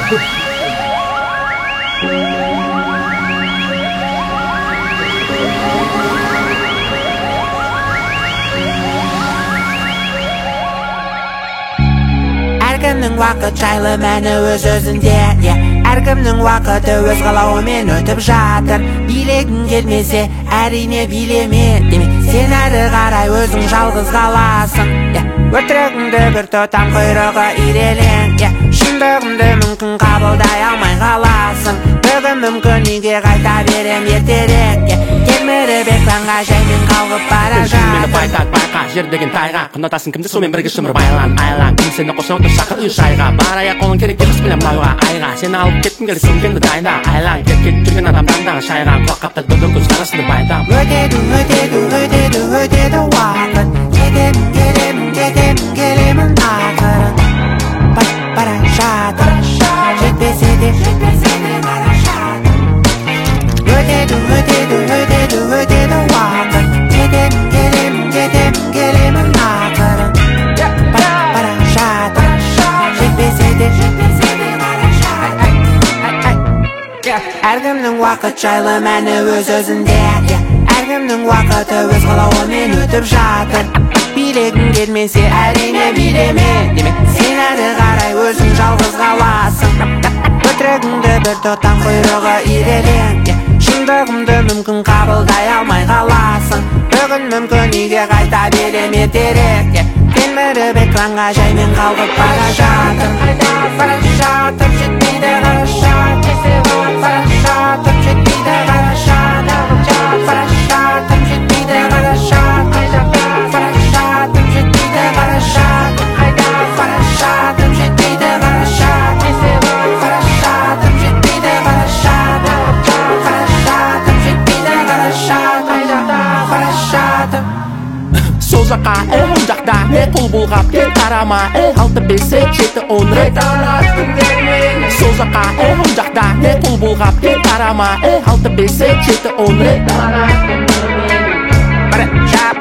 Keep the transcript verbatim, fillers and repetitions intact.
Әркімнің уақыт жайлы мәні өз өзінде, әркімнің уақыты өз қалауымен өтіп жатыр. Билегің келмесе әрине билеме, деме, сен әрі қарай өзің жалғыз қаласың. Өтірігіңді бір тұтам құйрығы ирелең, шындығыңды мүмкін қабылдай алмай қаласың. Бүгін мүмкін үйге қайта берем ертерек, келміріп экранға жаймен қалғып бара жатыр. Мені байта байқа, жер деген тайға, құнатасың кімді, сомен бірге шымыр байлан айлан. Кім сені қоса отыр шақыр үй шайға, бараяқ қолың керек емес білем лауға айға. Сені алып кеттім келі сөмкеңді дайында айлан. Кет кет жүрген адамдандағы шайға, құлақ қаптады бір көз қарасынды байдам. Өтеді, өтеді, өтеді, өтеді уақыт, кетемін, келемін, кетемін, келемін ақырын. Бара жатыр, жетпесе де, жетпесе де бара жатыр. Өтеді, өтеді, өтеді, өтеді уақыт, кетемін, келемін, кетемін, келемін ақырын. Бара жатыр, жетпесе де, жетпесе де бара жатыр. Әркімнің уақыт жайлы мәні өз өзінде, әркімнің уақыты өз қалауымен өтіп жатыр. Билегің келмесе әрине билеме, деме, сен әрі қарай өзің жалғыз қаласың. Өтірігіңді бір тұтам құйрығы ирелең, шындығымды мүмкін қабылдай алмай қаласың. Бүгін мүмкін үйге қайта берем ертерек, телміріп экранға жаймен қалғып бара жатыр. Бара жатыр, жетпейді қарашат, бара жатыр, жетпейді қарашат, бара жатыр, жетпейді қарашат, бара жатыр, жетпейді қарашат, бара жатыр, жетпейді қарашат, бара жатыр, жетпейді қарашат, бара жатыр, жетпейді қарашат, бара жатыр. Сол жаққа, э, оң жақта, не қол бұлғап, кел қарама, э, алты бесі, жеті он рет. Сол жаққа, э, оң жақта, не қол бұлғап, кел қарама, э, алты бесі, жеті он рет. Бара жап